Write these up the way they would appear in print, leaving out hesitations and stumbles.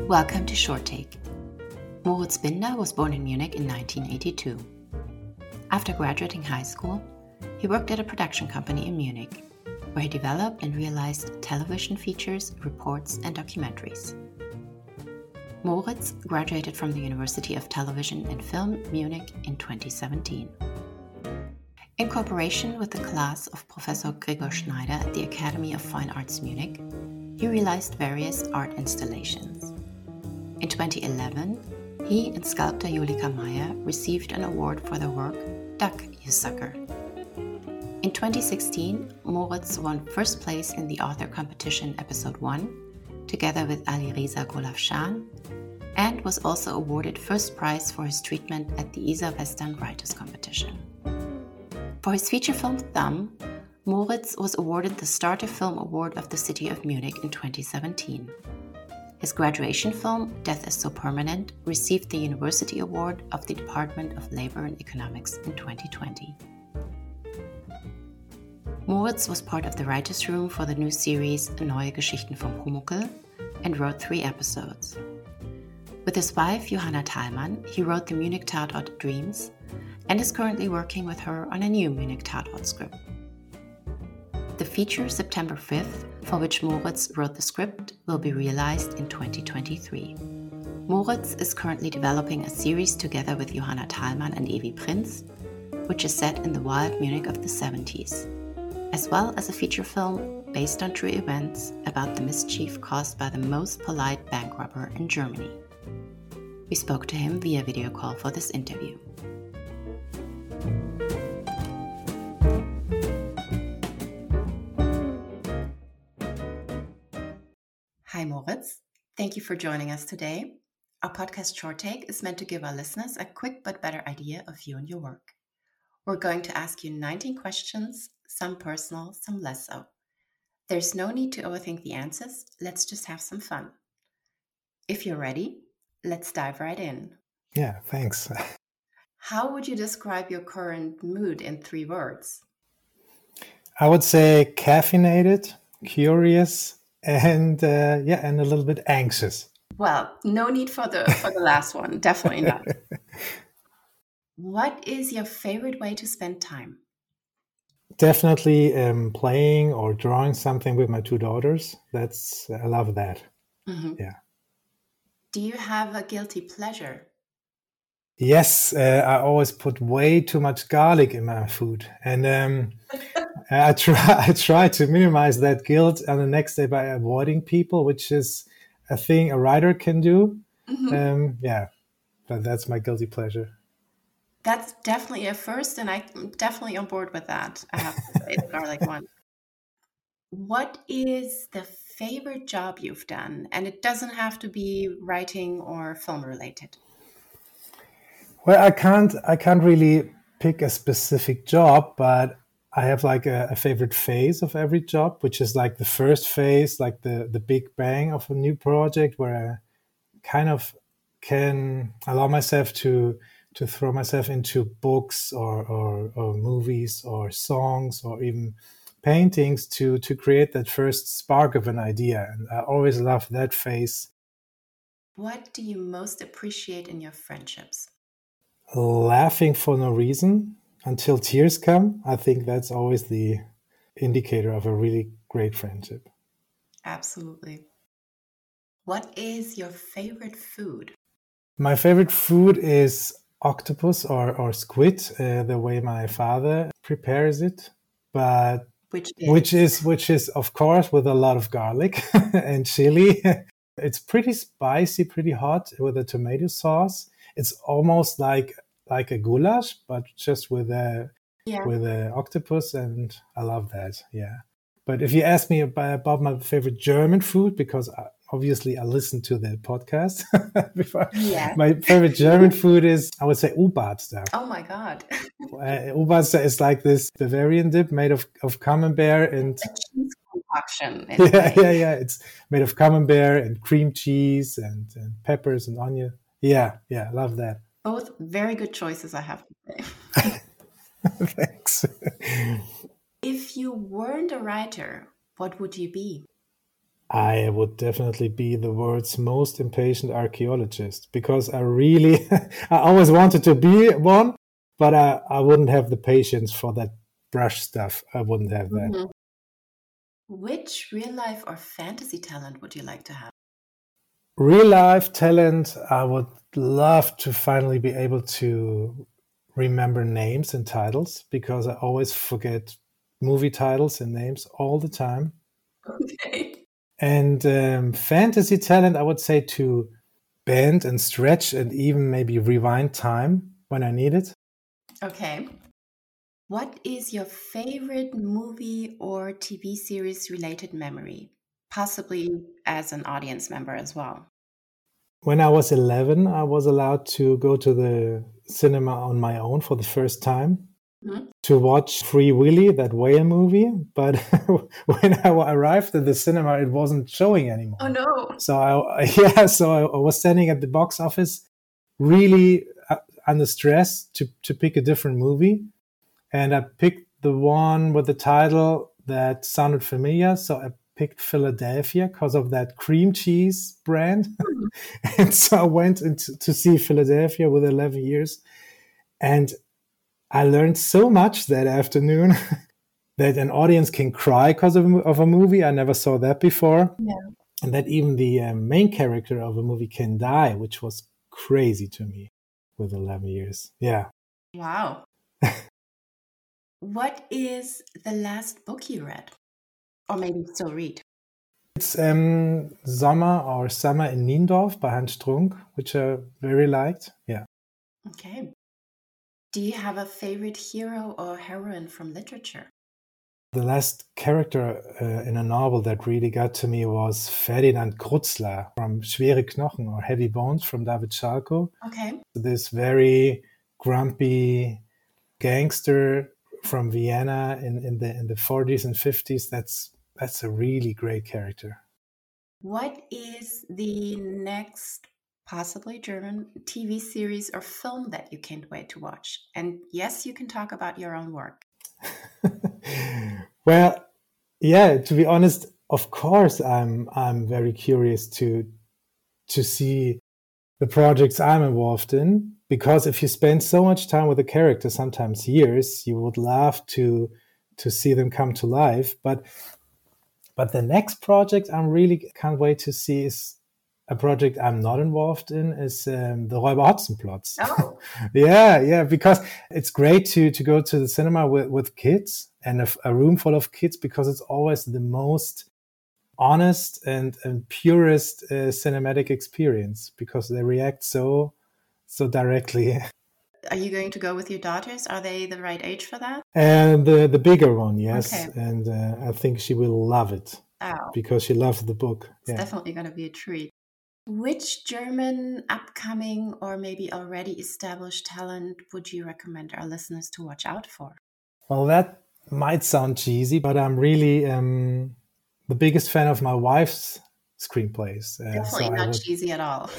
Welcome to Short Take. Moritz Binder was born in Munich in 1982. After graduating high school, he worked at a production company in Munich, where he developed and realized television features, reports, and documentaries. Moritz graduated from the University of Television and Film Munich in 2017. In cooperation with the class of Professor Gregor Schneider at the Academy of Fine Arts Munich, he realized various art installations. In 2011, he and sculptor Julika Meyer received an award for their work, Duck, You Sucker. In 2016, Moritz won first place in the author competition episode 1, together with Alireza Golafshan, and was also awarded first prize for his treatment at the Isar Western Writers Competition. For his feature film Thumb, Moritz was awarded the Starter Film Award of the City of Munich in 2017. His graduation film, Death is So Permanent, received the University Award of the Department of Labor and Economics in 2020. Moritz was part of the writers' room for the new series Neue Geschichten vom Pumuckl and wrote 3 episodes. With his wife, Johanna Thalmann, he wrote the Munich Tatort Dreams and is currently working with her on a new Munich Tatort script. The feature September 5th, for which Moritz wrote the script, will be realized in 2023. Moritz is currently developing a series together with Johanna Thalmann and Evi Prinz, which is set in the wild Munich of the 70s, as well as a feature film based on true events about the mischief caused by the most polite bank robber in Germany. We spoke to him via video call for this interview. Hi Moritz, thank you for joining us today. Our podcast Short Take is meant to give our listeners a quick but better idea of you and your work. We're going to ask you 19 questions, some personal, some less so. There's no need to overthink the answers, let's just have some fun. If you're ready, let's dive right in. Yeah, thanks. How would you describe your current mood in 3 words? I would say caffeinated, curious, and a little bit anxious. Well, no need for the last one, definitely not. What is your favorite way to spend time? Definitely playing or drawing something with my 2 daughters. I love that. Mm-hmm. Yeah. Do you have a guilty pleasure? Yes, I always put way too much garlic in my food, and I try to minimize that guilt on the next day by avoiding people, which is a thing a writer can do. Mm-hmm. But that's my guilty pleasure. That's definitely a first, and I'm definitely on board with that. I have to say, the garlic one. What is the favorite job you've done? And it doesn't have to be writing or film related. Well, I can't really pick a specific job, but I have like a favorite phase of every job, which is like the first phase, like the big bang of a new project, where I kind of can allow myself to throw myself into books or movies or songs or even paintings to create that first spark of an idea. And I always love that phase. What do you most appreciate in your friendships? Laughing for no reason until tears come. I think that's always the indicator of a really great friendship. Absolutely. What is your favorite food? My favorite food is octopus or squid, the way my father prepares it, but which is of course with a lot of garlic and chili. It's pretty spicy, pretty hot with a tomato sauce. It's almost like a goulash, but just with a octopus, and I love that. Yeah. But if you ask me about my favorite German food, because obviously I listened to the podcast before, my favorite German food is, I would say, Ubarster. Oh my God. Ubarster is like this Bavarian dip made of camembert and a cheese concoction. Yeah. It's made of camembert and cream cheese and peppers and onion. Yeah, love that. Both very good choices, I have to say. Thanks. If you weren't a writer, what would you be? I would definitely be the world's most impatient archaeologist because I always wanted to be one, but I wouldn't have the patience for that brush stuff. I wouldn't have that. Mm-hmm. Which real life or fantasy talent would you like to have? Real life talent, I would love to finally be able to remember names and titles because I always forget movie titles and names all the time. Okay. And fantasy talent, I would say to bend and stretch and even maybe rewind time when I need it. Okay. What is your favorite movie or TV series related memory? Possibly as an audience member as well. When I was 11, I was allowed to go to the cinema on my own for the first time to watch Free Willy, that whale movie. But when I arrived at the cinema, it wasn't showing anymore. Oh no! So I was standing at the box office, really under stress to pick a different movie, and I picked the one with the title that sounded familiar. So I picked Philadelphia because of that cream cheese brand. And so I went to see Philadelphia with 11 years. And I learned so much that afternoon that an audience can cry because of a movie. I never saw that before. Yeah. And that even the main character of a movie can die, which was crazy to me with 11 years. Yeah. Wow. What is the last book you read? Or maybe still read? It's Summer in Niendorf by Hans Strunk, which I very liked. Yeah. Okay. Do you have a favorite hero or heroine from literature? The last character in a novel that really got to me was Ferdinand Krutzler from Schwere Knochen or Heavy Bones from David Schalko. Okay. This very grumpy gangster from Vienna in the 40s and 50s. That's a really great character. What is the next possibly German TV series or film that you can't wait to watch? And yes, you can talk about your own work. Well, yeah, to be honest, of course, I'm very curious to see the projects I'm involved in, because if you spend so much time with a character, sometimes years, you would love to see them come to life. But the next project I'm really can't wait to see is a project I'm not involved in, is the Räuber Hotzenplotz. Oh. Yeah, because it's great to go to the cinema with kids and a room full of kids, because it's always the most honest and purest cinematic experience, because they react so directly. Are you going to go with your daughters? Are they the right age for that? And the bigger one, yes. Okay. And I think she will love it because she loves the book. It's definitely going to be a treat. Which German upcoming or maybe already established talent would you recommend our listeners to watch out for? Well, that might sound cheesy, but I'm really the biggest fan of my wife's screenplays. Definitely not cheesy at all.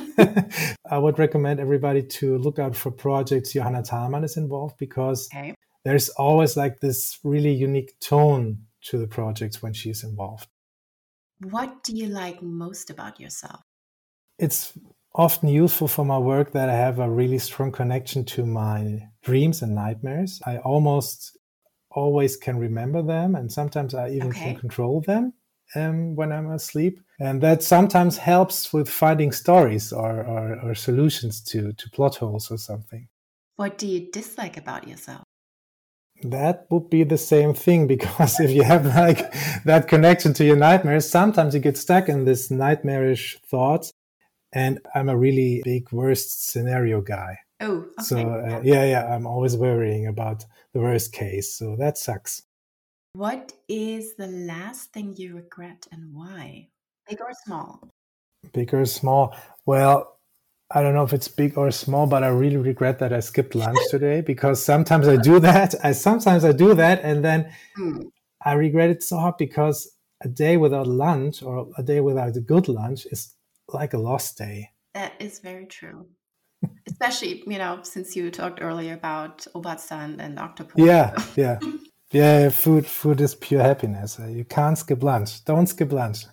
I would recommend everybody to look out for projects Johanna Thalmann is involved, because there's always like this really unique tone to the projects when she's involved. What do you like most about yourself? It's often useful for my work that I have a really strong connection to my dreams and nightmares. I almost always can remember them, and sometimes I even can control them when I'm asleep. And that sometimes helps with finding stories or solutions to plot holes or something. What do you dislike about yourself? That would be the same thing, because if you have like that connection to your nightmares, sometimes you get stuck in this nightmarish thoughts. And I'm a really big worst scenario guy. Oh, okay. So I'm always worrying about the worst case. So that sucks. What is the last thing you regret and why? Big or small? Big or small? Well, I don't know if it's big or small, but I really regret that I skipped lunch today, because sometimes I do that. And then I regret it so hard, because a day without lunch or a day without a good lunch is like a lost day. That is very true. Especially, since you talked earlier about Oberstand and octopus. Yeah. Yeah, food is pure happiness. You can't skip lunch. Don't skip lunch.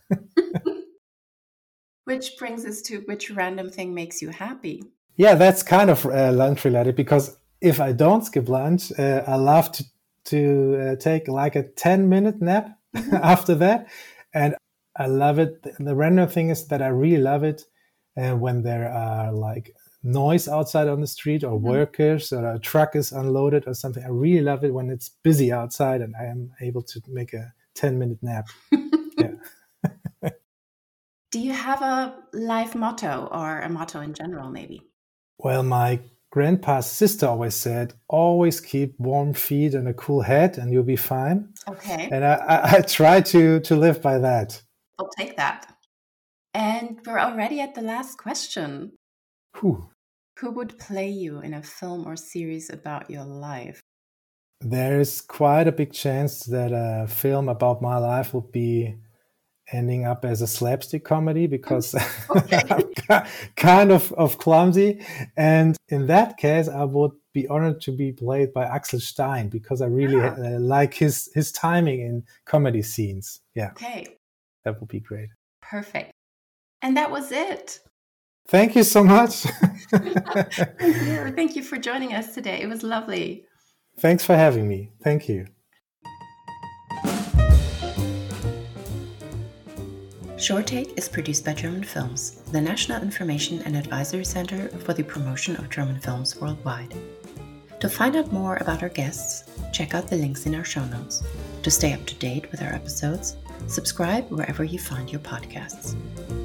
Which brings us to which random thing makes you happy? Yeah, that's kind of lunch related, because if I don't skip lunch, I love to take like a 10-minute nap after that. And I love it. The random thing is that I really love it when there are like noise outside on the street, or workers, or a truck is unloaded or something. I really love it when it's busy outside and I am able to make a 10-minute nap. Yeah. Do you have a life motto, or a motto in general, maybe? Well, my grandpa's sister always said, always keep warm feet and a cool head and you'll be fine. Okay. And I try to live by that. I'll take that. And we're already at the last question. Whew. Who would play you in a film or series about your life? There's quite a big chance that a film about my life will be ending up as a slapstick comedy, because I'm kind of clumsy. And in that case, I would be honored to be played by Axel Stein, because I really like his timing in comedy scenes. Yeah. Okay. That would be great. Perfect. And that was it. Thank you so much. Thank you for joining us today. It was lovely. Thanks for having me. Thank you. Short Take is produced by German Films, the National Information and Advisory Center for the Promotion of German Films Worldwide. To find out more about our guests, check out the links in our show notes. To stay up to date with our episodes, subscribe wherever you find your podcasts.